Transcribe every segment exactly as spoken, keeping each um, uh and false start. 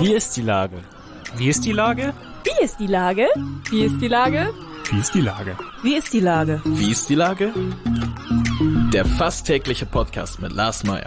Wie ist die Lage? Wie ist die Lage? Wie ist die Lage? Wie ist die Lage? Wie ist die Lage? Wie ist die Lage? Wie ist die Lage? Der fast tägliche Podcast mit Lars Meyer.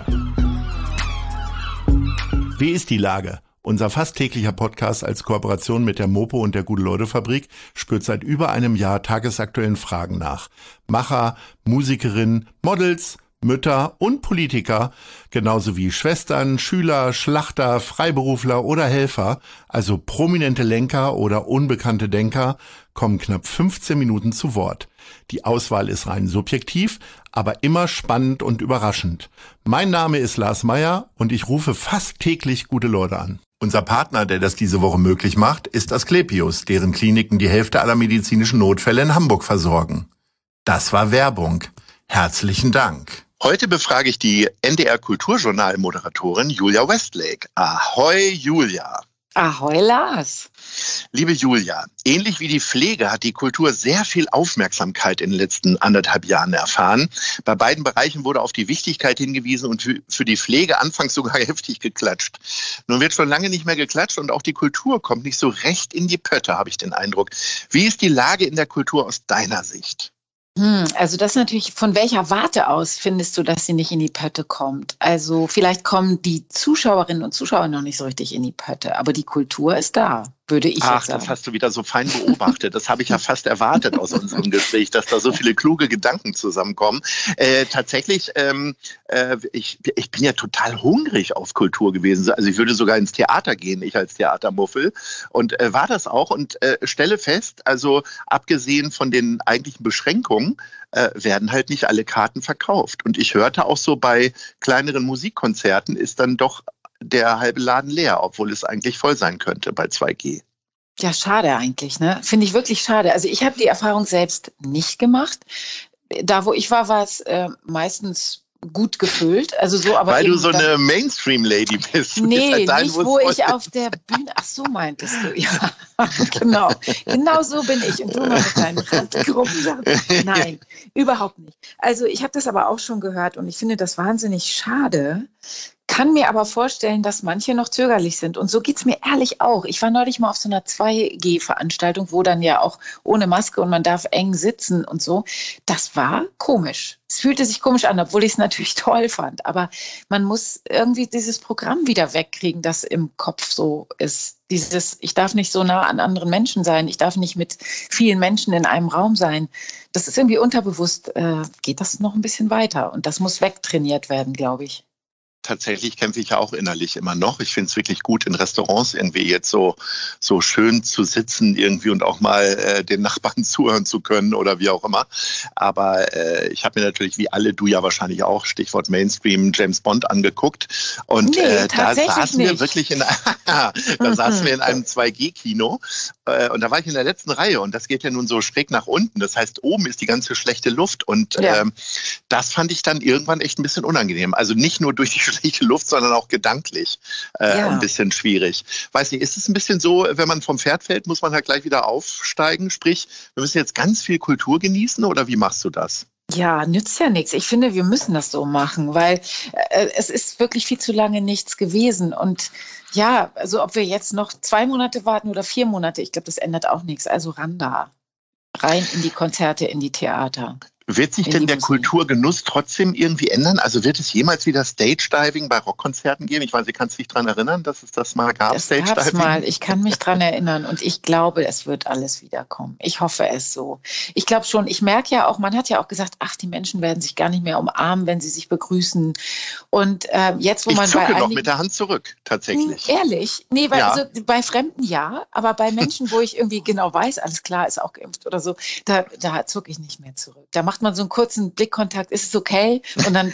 Wie ist die Lage? Unser fast täglicher Podcast als Kooperation mit der Mopo und der Gute-Leute-Fabrik spürt seit über einem Jahr tagesaktuellen Fragen nach. Macher, Musikerinnen, Models, Mütter und Politiker, genauso wie Schwestern, Schüler, Schlachter, Freiberufler oder Helfer, also prominente Lenker oder unbekannte Denker, kommen knapp fünfzehn Minuten zu Wort. Die Auswahl ist rein subjektiv, aber immer spannend und überraschend. Mein Name ist Lars Meyer und ich rufe fast täglich gute Leute an. Unser Partner, der das diese Woche möglich macht, ist Asklepios, deren Kliniken die Hälfte aller medizinischen Notfälle in Hamburg versorgen. Das war Werbung. Herzlichen Dank. Heute befrage ich die N D R-Kulturjournal-Moderatorin Julia Westlake. Ahoi, Julia. Ahoi, Lars. Liebe Julia, ähnlich wie die Pflege hat die Kultur sehr viel Aufmerksamkeit in den letzten anderthalb Jahren erfahren. Bei beiden Bereichen wurde auf die Wichtigkeit hingewiesen und für die Pflege anfangs sogar heftig geklatscht. Nun wird schon lange nicht mehr geklatscht und auch die Kultur kommt nicht so recht in die Pötte, habe ich den Eindruck. Wie ist die Lage in der Kultur aus deiner Sicht? Hm, also das natürlich, von welcher Warte aus findest du, dass sie nicht in die Pötte kommt? Also vielleicht kommen die Zuschauerinnen und Zuschauer noch nicht so richtig in die Pötte, aber die Kultur ist da, würde ich Ach, jetzt sagen. Das hast du wieder so fein beobachtet. Das habe ich ja fast erwartet aus unserem Gespräch, dass da so viele kluge Gedanken zusammenkommen. Äh, tatsächlich, ähm, äh, ich, ich bin ja total hungrig auf Kultur gewesen. Also ich würde sogar ins Theater gehen, ich als Theatermuffel. Und äh, war das auch und äh, stelle fest, also abgesehen von den eigentlichen Beschränkungen, äh, werden halt nicht alle Karten verkauft. Und ich hörte auch so, bei kleineren Musikkonzerten ist dann doch der halbe Laden leer, obwohl es eigentlich voll sein könnte bei zwei G. Ja, schade eigentlich, ne? Finde ich wirklich schade. Also ich habe die Erfahrung selbst nicht gemacht. Da, wo ich war, war es äh, meistens gut gefüllt. Also so, aber Weil du eben so dann, eine Mainstream-Lady bist. Nee, halt dein, nicht, wo ich auf der Bühne, ach so meintest du, ja, genau. Genau so bin ich. Und du mal mit deinen Randgruppen. Nein, überhaupt nicht. Also ich habe das aber auch schon gehört und ich finde das wahnsinnig schade. Kann mir aber vorstellen, dass manche noch zögerlich sind. Und so geht's mir ehrlich auch. Ich war neulich mal auf so einer zwei G-Veranstaltung, wo dann ja auch ohne Maske und man darf eng sitzen und so. Das war komisch. Es fühlte sich komisch an, obwohl ich es natürlich toll fand. Aber man muss irgendwie dieses Programm wieder wegkriegen, das im Kopf so ist. Dieses, ich darf nicht so nah an anderen Menschen sein. Ich darf nicht mit vielen Menschen in einem Raum sein. Das ist irgendwie unterbewusst, äh, geht das noch ein bisschen weiter. Und das muss wegtrainiert werden, glaube ich. Tatsächlich kämpfe ich ja auch innerlich immer noch. Ich finde es wirklich gut, in Restaurants irgendwie jetzt so, so schön zu sitzen irgendwie und auch mal äh, den Nachbarn zuhören zu können oder wie auch immer. Aber äh, ich habe mir natürlich, wie alle, du ja wahrscheinlich auch, Stichwort Mainstream, James Bond angeguckt. Und nee, äh, da saßen wir nicht. wirklich in, da saßen wir in einem zwei G-Kino äh, und da war ich in der letzten Reihe und das geht ja nun so schräg nach unten. Das heißt, oben ist die ganze schlechte Luft und Ja. ähm, das fand ich dann irgendwann echt ein bisschen unangenehm. Also nicht nur durch die schlechte Luft, sondern auch gedanklich äh, Ja. ein bisschen schwierig. Weiß nicht, ist es ein bisschen so, wenn man vom Pferd fällt, muss man halt gleich wieder aufsteigen? Sprich, wir müssen jetzt ganz viel Kultur genießen oder wie machst du das? Ja, nützt ja nichts. Ich finde, wir müssen das so machen, weil äh, es ist wirklich viel zu lange nichts gewesen. Und ja, also ob wir jetzt noch zwei Monate warten oder vier Monate, ich glaube, das ändert auch nichts. Also ran da. Rein in die Konzerte, in die Theater. Wird sich In denn die der Musik. Kulturgenuss trotzdem irgendwie ändern? Also wird es jemals wieder Stage-Diving bei Rockkonzerten geben? Ich weiß, du kannst dich daran erinnern, dass es das mal gab, Das gab's Stage-Diving? mal. Ich kann mich dran erinnern und ich glaube, es wird alles wiederkommen. Ich hoffe es so. Ich glaube schon, ich merke ja auch, man hat ja auch gesagt, ach, die Menschen werden sich gar nicht mehr umarmen, wenn sie sich begrüßen. Und äh, jetzt, wo Ich man zucke bei noch einigen, mit der Hand zurück, tatsächlich. Hm, ehrlich? Nee, weil Ja. also bei Fremden ja, aber bei Menschen, wo ich irgendwie genau weiß, alles klar, ist auch geimpft oder so, da, da zucke ich nicht mehr zurück. Da macht man so einen kurzen Blickkontakt, ist es okay? Und dann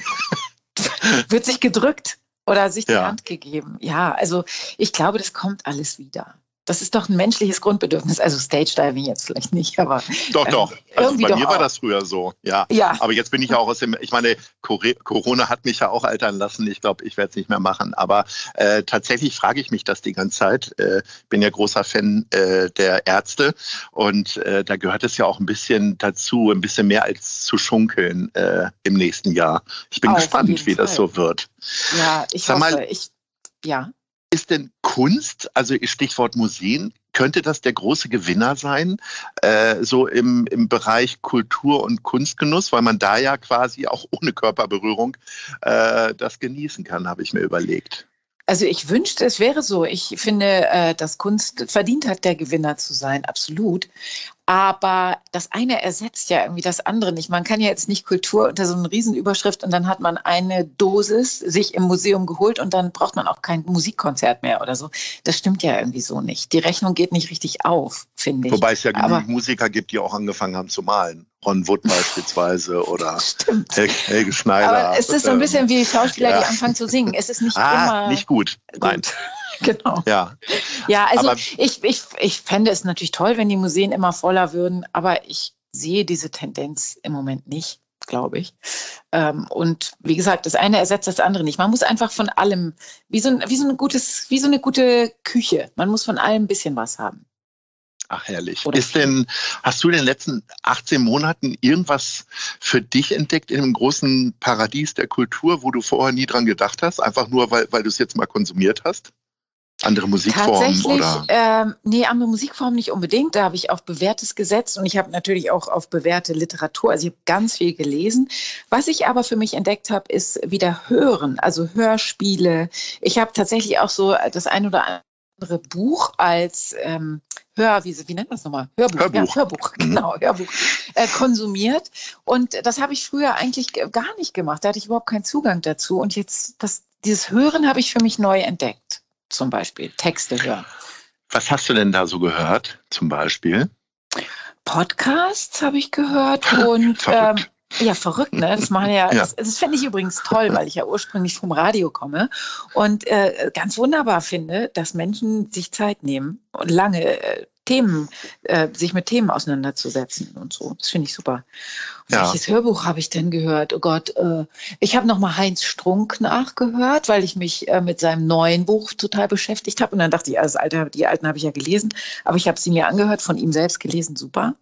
wird sich gedrückt oder sich die Ja. Hand gegeben. Ja, also ich glaube, das kommt alles wieder. Das ist doch ein menschliches Grundbedürfnis. Also Stage-Diving jetzt vielleicht nicht, aber Doch, doch. ähm, Also irgendwie bei doch mir war auch. das früher so, ja. Ja. Aber jetzt bin ich ja auch aus dem, ich meine, Cor- Corona hat mich ja auch altern lassen. Ich glaube, ich werde es nicht mehr machen. Aber äh, tatsächlich frage ich mich das die ganze Zeit. Äh, bin ja großer Fan äh, der Ärzte und äh, da gehört es ja auch ein bisschen dazu, ein bisschen mehr als zu schunkeln äh, im nächsten Jahr. Ich bin Auf gespannt, jeden wie das Fall. so wird. Ja, ich Sag hoffe, mal, ich, ja. ist denn Kunst, also Stichwort Museen, könnte das der große Gewinner sein, äh, so im, im Bereich Kultur- und Kunstgenuss, weil man da ja quasi auch ohne Körperberührung äh, das genießen kann, habe ich mir überlegt. Also ich wünschte, es wäre so. Ich finde, äh, dass Kunst verdient hat, der Gewinner zu sein, absolut. Aber das eine ersetzt ja irgendwie das andere nicht. Man kann ja jetzt nicht Kultur unter so einer Riesenüberschrift und dann hat man eine Dosis sich im Museum geholt und dann braucht man auch kein Musikkonzert mehr oder so. Das stimmt ja irgendwie so nicht. Die Rechnung geht nicht richtig auf, finde ich. Wobei es ja genügend Aber Musiker gibt, die auch angefangen haben zu malen. Ron Wood beispielsweise oder stimmt. Hel Helge Schneider. Aber es ist so ein bisschen wie Schauspieler, ja. die anfangen zu singen. Es ist nicht ah, immer nicht gut. Nein. gut. Genau. Ja, ja also aber ich, ich, ich fände es natürlich toll, wenn die Museen immer voller würden, aber ich sehe diese Tendenz im Moment nicht, glaube ich. Ähm, und wie gesagt, das eine ersetzt das andere nicht. Man muss einfach von allem, wie so, ein, wie so, ein gutes, wie so eine gute Küche, man muss von allem ein bisschen was haben. Ach, herrlich. Oder Ist denn, hast du in den letzten achtzehn Monaten irgendwas für dich entdeckt in dem großen Paradies der Kultur, wo du vorher nie dran gedacht hast? Einfach nur, weil, weil du es jetzt mal konsumiert hast? Andere Musikformen? Tatsächlich, Oder? Ähm, nee, andere Musikformen nicht unbedingt. Da habe ich auf Bewährtes gesetzt und ich habe natürlich auch auf bewährte Literatur. Also ich habe ganz viel gelesen. Was ich aber für mich entdeckt habe, ist wieder Hören, also Hörspiele. Ich habe tatsächlich auch so das ein oder andere Buch als ähm, Hör, wie, wie nennt man das nochmal? Hörbuch. Hörbuch. Ja, Hörbuch, Mhm. genau, Hörbuch äh, konsumiert. Und das habe ich früher eigentlich gar nicht gemacht. Da hatte ich überhaupt keinen Zugang dazu. Und jetzt, das, dieses Hören habe ich für mich neu entdeckt. Zum Beispiel Texte hören. Was hast du denn da so gehört, zum Beispiel? Podcasts habe ich gehört und ähm, Verrückt. ja, verrückt, ne? Das machen ja, Ja. das, das finde ich übrigens toll, weil ich ja ursprünglich vom Radio komme und äh, ganz wunderbar finde, dass Menschen sich Zeit nehmen und lange äh, Themen, äh, sich mit Themen auseinanderzusetzen und so. Das finde ich super. Ja. Welches Hörbuch habe ich denn gehört? Oh Gott, äh, ich habe nochmal Heinz Strunk nachgehört, weil ich mich äh, mit seinem neuen Buch total beschäftigt habe. Und dann dachte ich, also, das Alte, die alten habe ich ja gelesen, aber ich habe sie mir angehört, von ihm selbst gelesen, super.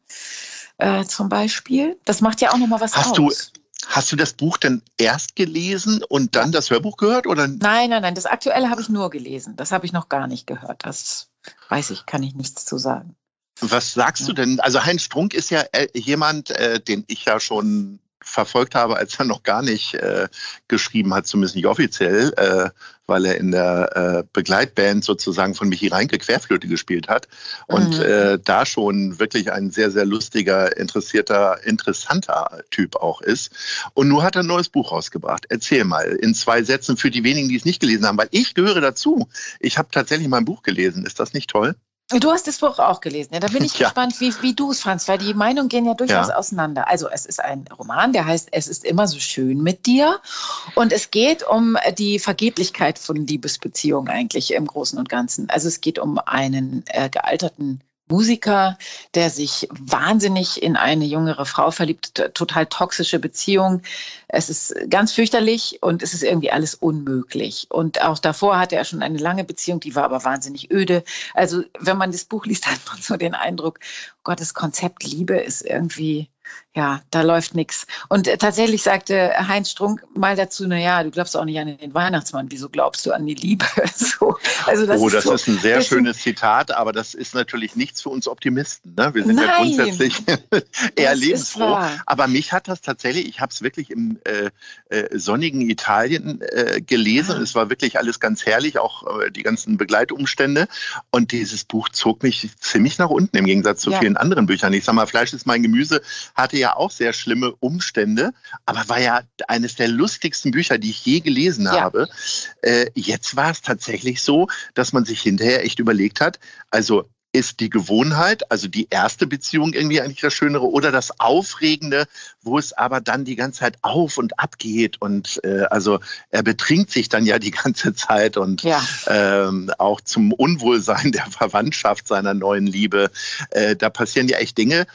Äh, zum Beispiel. Das macht ja auch nochmal was Hast aus. du, hast du das Buch denn erst gelesen und dann das Hörbuch gehört? Oder? Nein, nein, nein, das Aktuelle habe ich nur gelesen. Das habe ich noch gar nicht gehört. Das weiß ich, kann ich nichts zu sagen. Was sagst du denn? Also Heinz Strunk ist ja äh, jemand, äh, den ich ja schon verfolgt habe, als er noch gar nicht äh, geschrieben hat, zumindest nicht offiziell, äh, weil er in der äh, Begleitband sozusagen von Michi Reinke Querflöte gespielt hat und Mhm. äh, da schon wirklich ein sehr, sehr lustiger, interessierter, interessanter Typ auch ist. Und nun hat er ein neues Buch rausgebracht. Erzähl mal in zwei Sätzen für die wenigen, die es nicht gelesen haben, weil ich gehöre dazu. Ich habe tatsächlich mein Buch gelesen. Ist das nicht toll? Du hast das Buch auch gelesen. Ja, da bin ich Ja. gespannt, wie, wie du es fandst, weil die Meinungen gehen ja durchaus Ja. auseinander. Also es ist ein Roman, der heißt Es ist immer so schön mit dir. Und es geht um die Vergeblichkeit von Liebesbeziehungen eigentlich im Großen und Ganzen. Also es geht um einen äh, gealterten Musiker, der sich wahnsinnig in eine jüngere Frau verliebt, t- total toxische Beziehung. Es ist ganz fürchterlich und es ist irgendwie alles unmöglich. Und auch davor hatte er schon eine lange Beziehung, die war aber wahnsinnig öde. Also wenn man das Buch liest, hat man so den Eindruck, Gott, das Konzept Liebe ist irgendwie, ja, da läuft nichts. Und äh, tatsächlich sagte Heinz Strunk mal dazu, na ja, du glaubst auch nicht an den Weihnachtsmann, wieso glaubst du an die Liebe? so, also das oh, ist das so, ist ein sehr das sind- schönes Zitat, aber das ist natürlich nichts für uns Optimisten. Ne? Wir sind ja Nein. grundsätzlich eher Das ist lebensfroh. wahr. Aber mich hat das tatsächlich, ich habe es wirklich im äh, äh, sonnigen Italien äh, gelesen. Ah. Und es war wirklich alles ganz herrlich, auch äh, die ganzen Begleitumstände. Und dieses Buch zog mich ziemlich nach unten im Gegensatz zu Ja. vielen anderen Büchern. Ich sag mal, Fleisch ist mein Gemüse hatte ja auch sehr schlimme Umstände, aber war ja eines der lustigsten Bücher, die ich je gelesen Ja. habe. Äh, jetzt war es tatsächlich so, dass man sich hinterher echt überlegt hat, also ist die Gewohnheit, also die erste Beziehung irgendwie eigentlich das Schönere oder das Aufregende, wo es aber dann die ganze Zeit auf und ab geht und äh, also er betrinkt sich dann ja die ganze Zeit und Ja. ähm, auch zum Unwohlsein der Verwandtschaft seiner neuen Liebe. Äh, da passieren ja echt Dinge.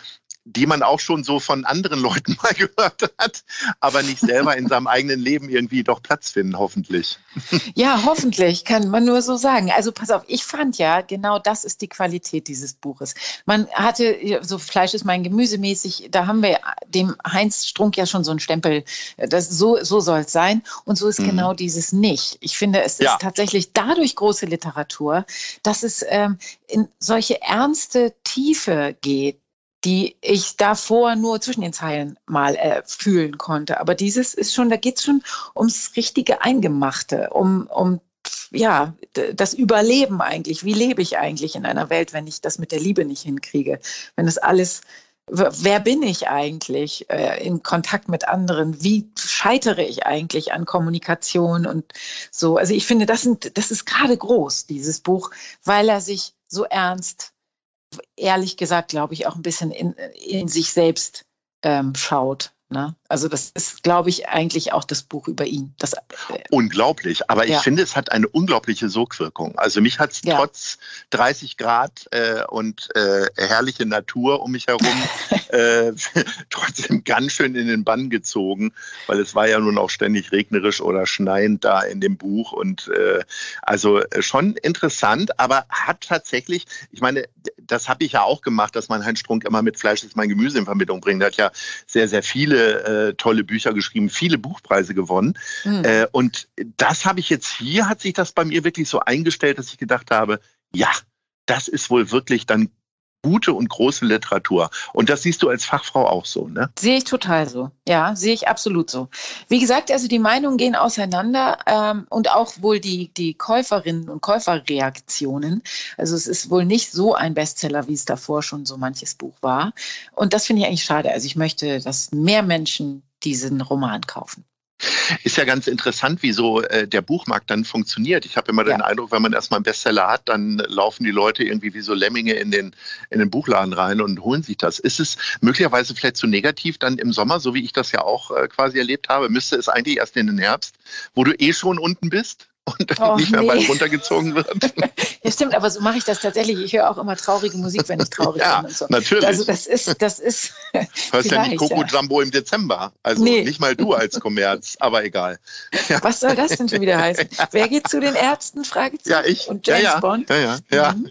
die man auch schon so von anderen Leuten mal gehört hat, aber nicht selber in seinem eigenen Leben irgendwie doch Platz finden, hoffentlich. Ja, hoffentlich, kann man nur so sagen. Also pass auf, ich fand ja, genau das ist die Qualität dieses Buches. Man hatte, so Fleisch ist mein Gemüse mäßig, da haben wir dem Heinz Strunk ja schon so einen Stempel, das, so, so soll es sein. Und so ist mhm. genau dieses nicht. Ich finde, es ja. ist tatsächlich dadurch große Literatur, dass es ähm, in solche ernste Tiefe geht, die ich davor nur zwischen den Zeilen mal äh, fühlen konnte. Aber dieses ist schon, da geht es schon ums richtige Eingemachte, um, um ja, das Überleben eigentlich. Wie lebe ich eigentlich in einer Welt, wenn ich das mit der Liebe nicht hinkriege? Wenn das alles, wer bin ich eigentlich äh, in Kontakt mit anderen? Wie scheitere ich eigentlich an Kommunikation und so? Also ich finde, das, sind, das ist gerade groß, dieses Buch, weil er sich so ernst, ehrlich gesagt, glaube ich, auch ein bisschen in, in sich selbst ähm, schaut. Ne? Also das ist, glaube ich, eigentlich auch das Buch über ihn. Das, äh, Unglaublich, aber ich ja. finde, es hat eine unglaubliche Sogwirkung. Also mich hat es ja. trotz dreißig Grad äh, und äh, herrliche Natur um mich herum äh, trotzdem ganz schön in den Bann gezogen, weil es war ja nun auch ständig regnerisch oder schneiend da in dem Buch und äh, also schon interessant, aber hat tatsächlich, ich meine, das habe ich ja auch gemacht, dass man Heinz Strunk immer mit Fleisch ist mein Gemüse in Verbindung bringt. Er hat ja sehr, sehr viele äh, tolle Bücher geschrieben, viele Buchpreise gewonnen. Mhm. Äh, und das habe ich jetzt hier, hat sich das bei mir wirklich so eingestellt, dass ich gedacht habe, ja, das ist wohl wirklich dann gute und große Literatur. Und das siehst du als Fachfrau auch so, ne? Sehe ich total so. Ja, sehe ich absolut so. Wie gesagt, also die Meinungen gehen auseinander ähm, und auch wohl die, die Käuferinnen und Käuferreaktionen. Also es ist wohl nicht so ein Bestseller, wie es davor schon so manches Buch war. Und das finde ich eigentlich schade. Also ich möchte, dass mehr Menschen diesen Roman kaufen. Ist ja ganz interessant, wie so äh, der Buchmarkt dann funktioniert. Ich habe immer ja. den Eindruck, wenn man erstmal einen Bestseller hat, dann laufen die Leute irgendwie wie so Lemminge in den, in den Buchladen rein und holen sich das. Ist es möglicherweise vielleicht zu negativ dann im Sommer, so wie ich das ja auch äh, quasi erlebt habe? Müsste es eigentlich erst in den Herbst, wo du eh schon unten bist und oh, nicht mehr nee. bald runtergezogen wird? Ja, stimmt, aber so mache ich das tatsächlich. Ich höre auch immer traurige Musik, wenn ich traurig ja, bin und so. Natürlich. Also das ist, das ist. Hörst ja nicht Coco ja. Jumbo im Dezember. Also nee. nicht mal du als Kommerz, aber egal. Ja. Was soll das denn schon wieder heißen? Ja. Wer geht zu den Ärzten? Fragezeichen. Ja, ich. Und James ja, ja. Bond? Ja, ja, ja. Mhm.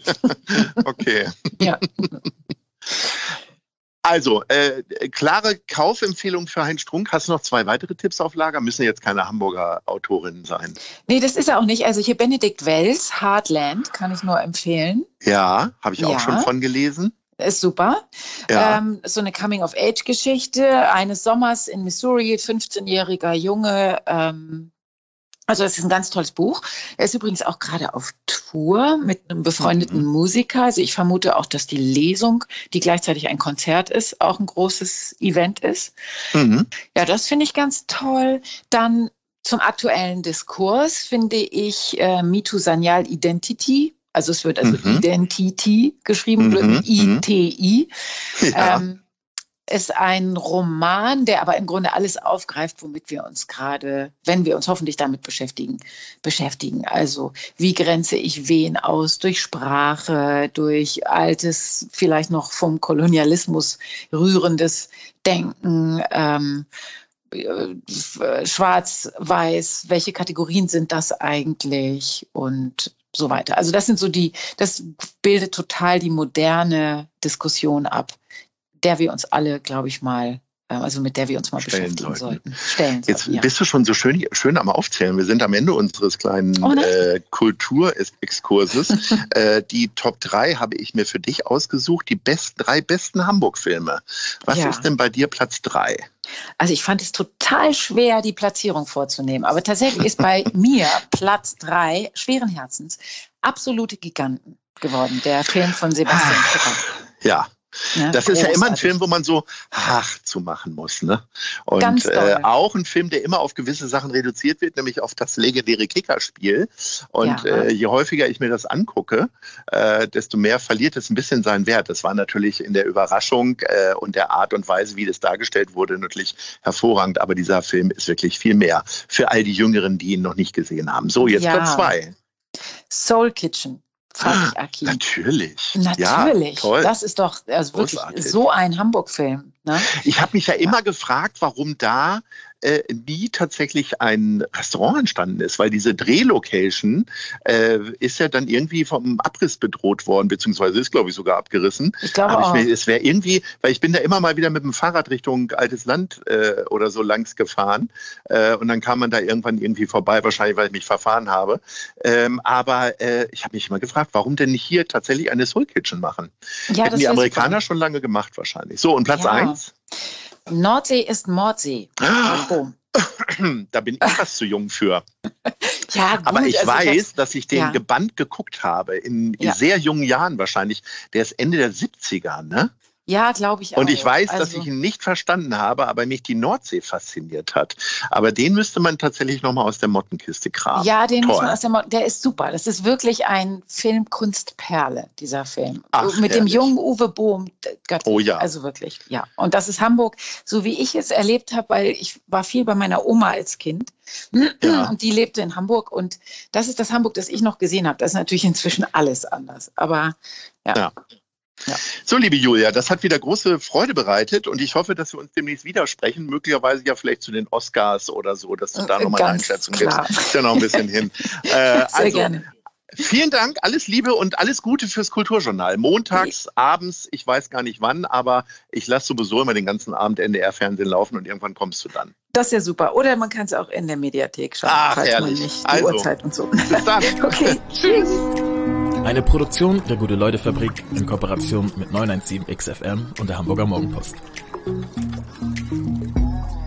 Okay. Ja. Also, äh, klare Kaufempfehlung für Heinz Strunk. Hast du noch zwei weitere Tipps auf Lager? Müssen jetzt keine Hamburger Autorinnen sein. Nee, das ist er auch nicht. Also hier Benedikt Wells, Heartland, kann ich nur empfehlen. Ja, habe ich ja. auch schon von gelesen. Ist super. Ja. Ähm, so eine Coming-of-Age-Geschichte eines Sommers in Missouri, fünfzehnjähriger Junge. Ähm, also das ist ein ganz tolles Buch. Er ist übrigens auch gerade auf Tour mit einem befreundeten mhm. Musiker. Also ich vermute auch, dass die Lesung, die gleichzeitig ein Konzert ist, auch ein großes Event ist. Mhm. Ja, das finde ich ganz toll. Dann zum aktuellen Diskurs finde ich äh, Mitu Sanyal Identity. Also es wird also mhm. Identity geschrieben, mhm. I T I. Ja. Ähm, ist ein Roman, der aber im Grunde alles aufgreift, womit wir uns gerade, wenn wir uns hoffentlich damit beschäftigen, beschäftigen. Also wie grenze ich wen aus? Durch Sprache, durch altes, vielleicht noch vom Kolonialismus rührendes Denken, ähm, schwarz-weiß, welche Kategorien sind das eigentlich und so weiter. Also das sind so die, das bildet total die moderne Diskussion ab, der wir uns alle, glaube ich, mal, also mit der wir uns mal Stellen beschäftigen sollten. sollten. Stellen Jetzt sollten, ja. bist du schon so schön, schön am Aufzählen. Wir sind am Ende unseres kleinen oh, äh, Kulturexkurses. äh, die Top drei habe ich mir für dich ausgesucht, die best, drei besten Hamburg-Filme. Was ja. ist denn bei dir Platz drei? Also ich fand es total schwer, die Platzierung vorzunehmen. Aber tatsächlich ist bei mir Platz drei schweren Herzens Absolute Giganten geworden. Der Film von Sebastian Fischer. Ja. Ja, das ist ja immer ein Film, wo man so ach zu machen muss. Ne? Und Ganz äh, auch ein Film, der immer auf gewisse Sachen reduziert wird, nämlich auf das legendäre Kickerspiel. Und ja. äh, je häufiger ich mir das angucke, äh, desto mehr verliert es ein bisschen seinen Wert. Das war natürlich in der Überraschung äh, und der Art und Weise, wie das dargestellt wurde, natürlich hervorragend. Aber dieser Film ist wirklich viel mehr für all die Jüngeren, die ihn noch nicht gesehen haben. So, jetzt ja. Platz zwei. Soul Kitchen Fatih-Akin. Natürlich. Natürlich. Ja, toll. Das ist doch also wirklich Großartig. so ein Hamburg-Film. Ne? Ich habe mich ja immer gefragt, warum da äh, nie tatsächlich ein Restaurant entstanden ist, weil diese Drehlocation äh, ist ja dann irgendwie vom Abriss bedroht worden, beziehungsweise ist, glaube ich, sogar abgerissen. Ich glaube Aber auch. ich mir, es wäre irgendwie, weil ich bin da immer mal wieder mit dem Fahrrad Richtung Altes Land äh, oder so langs gefahren äh, und dann kam man da irgendwann irgendwie vorbei, wahrscheinlich, weil ich mich verfahren habe. Ähm, aber äh, ich habe mich immer gefragt, warum denn nicht hier tatsächlich eine Soul Kitchen machen? Ja, Hätten das die wär Amerikaner super. schon lange gemacht wahrscheinlich. So, und Platz Ja. eins? Nordsee ist Mordsee. Boom. Da bin ich fast zu jung für. Ja, gut, Aber ich also weiß, hab's- dass ich den ja. gebannt geguckt habe, in Ja. sehr jungen Jahren wahrscheinlich. Der ist Ende der siebziger, ne? Ja, glaube ich auch. Und ich weiß, dass Also- ich ihn nicht verstanden habe, aber mich die Nordsee fasziniert hat. Aber den müsste man tatsächlich nochmal aus der Mottenkiste kramen. Ja, den muss Toll. man aus der Mo- der ist super. Das ist wirklich ein Filmkunstperle, dieser Film. Ach, Mit dem herrlich. jungen Uwe Bohm. d- göttlich. Oh ja. Also wirklich, ja. Und das ist Hamburg, so wie ich es erlebt habe, weil ich war viel bei meiner Oma als Kind. Ja. Und die lebte in Hamburg. Und das ist das Hamburg, das ich noch gesehen habe. Das ist natürlich inzwischen alles anders. Aber ja. Ja. So, liebe Julia, das hat wieder große Freude bereitet und ich hoffe, dass wir uns demnächst wieder sprechen, möglicherweise ja vielleicht zu den Oscars oder so, dass du da nochmal eine Ganz Einschätzung klar. gibst. Ist ja noch ein bisschen hin. Äh, Sehr also, gerne. vielen Dank, alles Liebe und alles Gute fürs Kulturjournal. Montags, abends, ich weiß gar nicht wann, aber ich lasse sowieso immer den ganzen Abend N D R-Fernsehen laufen und irgendwann kommst du dann. Das ist ja super. Oder man kann es auch in der Mediathek schauen, Ach, falls herrlich. man nicht die Also. Uhrzeit und so. Bis dann. Okay, tschüss. Eine Produktion der Gute-Leute-Fabrik in Kooperation mit neun eins sieben X F M und der Hamburger Morgenpost.